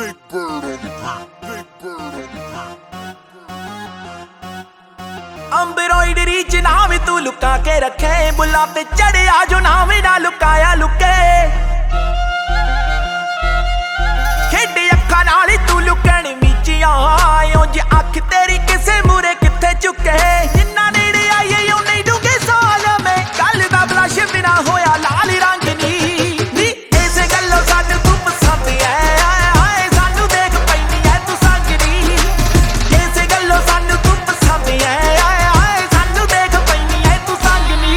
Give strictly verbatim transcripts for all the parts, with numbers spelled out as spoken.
Big bird on the ground. Big bird on the ground. Embroidery ਚ ਨਾਮ ਤੂੰ ਲੁਕਾ ਕੇ ਰੱਖੇ ਬੁੱਲਾਂ ਤੇ ਚੜਿਆ ਜੋ ਨਾਮ ਨਾ ਲੁਕਾਇਆ ਲੁਕੇ ਖੇਡੇ ਅੱਖਾਂ ਨਾਲ ਤੂੰ ਲੁਕਣ ਮੀਚੀਆਂ ਓ ਜੇ ਅੱਖ ਤੇਰੀ ਕਿਸੇ ਮੂਰੇ ਕਿੱਥੇ ਚੁੱਕੇ ਜਿੰਨਾ ਨੇੜੇ ਆਈਏ ਉਹ ਨਹੀਂ ਡੁੱਗੇ ਸਾਲ ਮੈਂ ਕੱਲ ਦਾ ਬਲਸ਼ ਬਿਨਾ ਹੋਇਆ ਲਾਲ ਰੰਗ ਨੀ ਨੀ ਇਸੇ ਗੱਲੋਂ ਸਾਨੂੰ ਤੂੰ ਪਸੰਦ ਐ ਆਏ ਸਾਨੂੰ ਦੇਖ ਪੈਣੀ ਐ ਤੂੰ ਸੰਗਰੀ ਇਸੇ ਗੱਲੋਂ ਸਾਨੂੰ ਤੂੰ ਪਸੰਦ ਐ ਆਏ ਸਾਨੂੰ ਦੇਖ ਪੈਣੀ ਐ ਤੂੰ ਸੰਗਨੀ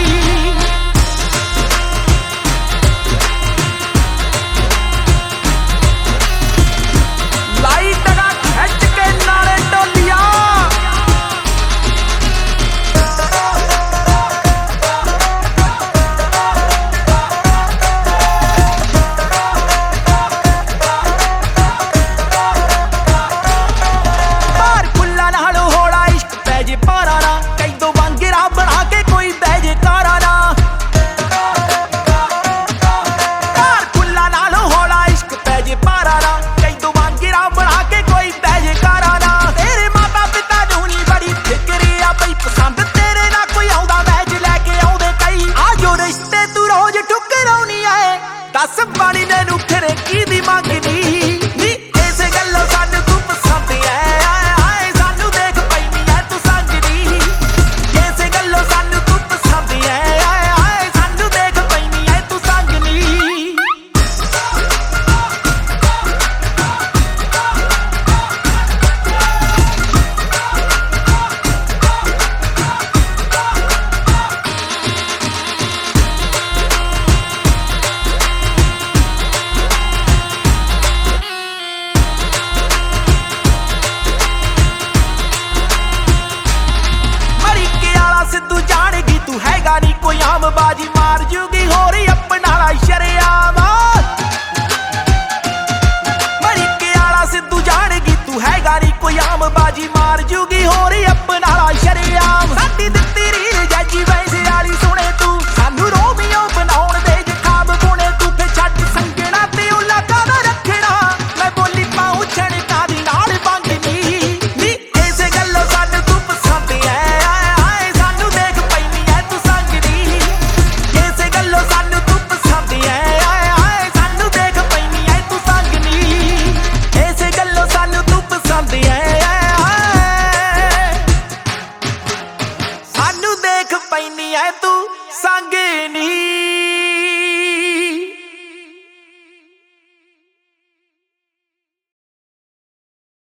ਲਾਈਟ ਦਾ ਖਿੱਚ ਕੇ ਨਾਲੇ ਡੋਲੀਆਂ ਬਾਹਰ ਫੁੱਲਾਂ ਨਾਲ ਹੋਲਾ ਇਸ਼ਕ ਪੈ ਜੇ ਪਾਰਾ ਨਾ ਕੈਦੋਂ ਵਾਂਗਰਾ ਬਣਾ ਕੇ ਕੋਈ ਬਹਿ ਜੇ ਕਾਰਾ ਨਾ ਬਾਹਰ ਫੁੱਲਾਂ ਨਾਲ ਹੋਲਾ ਇਸ਼ਕ ਪੈ ਜੇ ਪਾਰਾ ਨਾ